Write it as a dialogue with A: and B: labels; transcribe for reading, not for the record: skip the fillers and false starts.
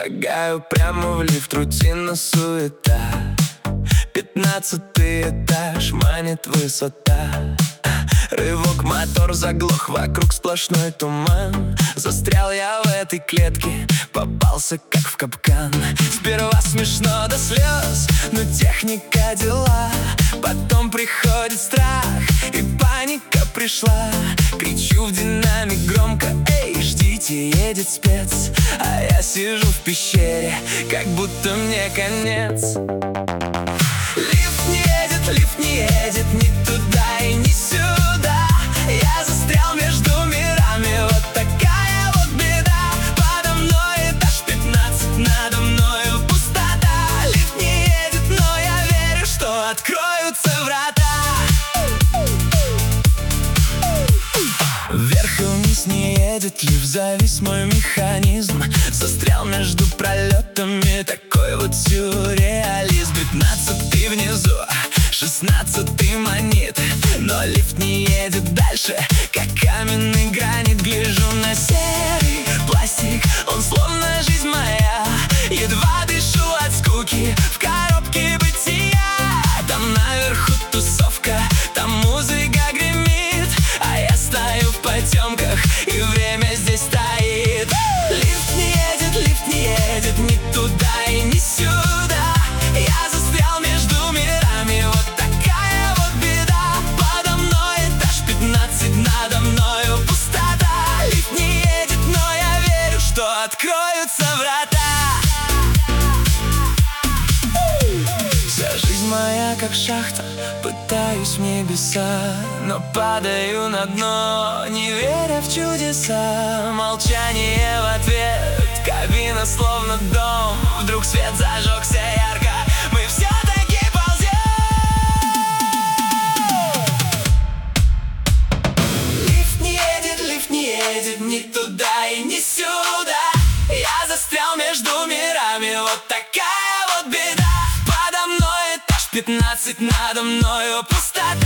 A: Шагаю прямо в лифт, рутина, суета. 15-й этаж, манит высота. Рывок, мотор заглох, вокруг сплошной туман. Застрял я в этой клетке, попался как в капкан. Сперва смешно до слез, но техника дела. Потом приходит страх, и паника пришла. Кричу в динамик громко: эй, ждите, едет спец. А я сижу в пещере, как будто мне конец. Лифт не едет ни туда и ни сюда. Я застрял между мирами, вот такая вот беда. Подо мной этаж 15, надо мною пустота. Лифт не едет, но я верю, что откроются врата. Вверх и вниз не едет лифт, завис мой механизм. Застрял между пролетами, такой вот сюрреализм. 15-й внизу, 16-й манит, но лифт не едет дальше, как каменный гранит. Гляжу на серый пластик, он словно жизнь моя. Едва дышу от скуки в коробке бытия. Там наверху тусовка, там музыка гремит, а я стою в потемках, и время здесь стоит. Лифт не едет ни туда и ни сюда. Я застрял между мирами, вот такая вот беда. Подо мной этаж 15, надо мною пустота. Лифт не едет, но я верю, что откроются врата. Вся жизнь моя как шахта, пытаюсь в небеса, но падаю на дно, не веря в чудеса. Молчание в ответ, кабина словно дом. Вдруг свет зажегся ярко, мы все-таки ползем. Лифт не едет ни туда и ни сюда. Я застрял между мирами, вот такая вот беда. Подо мной этаж 15, надо мною пустота.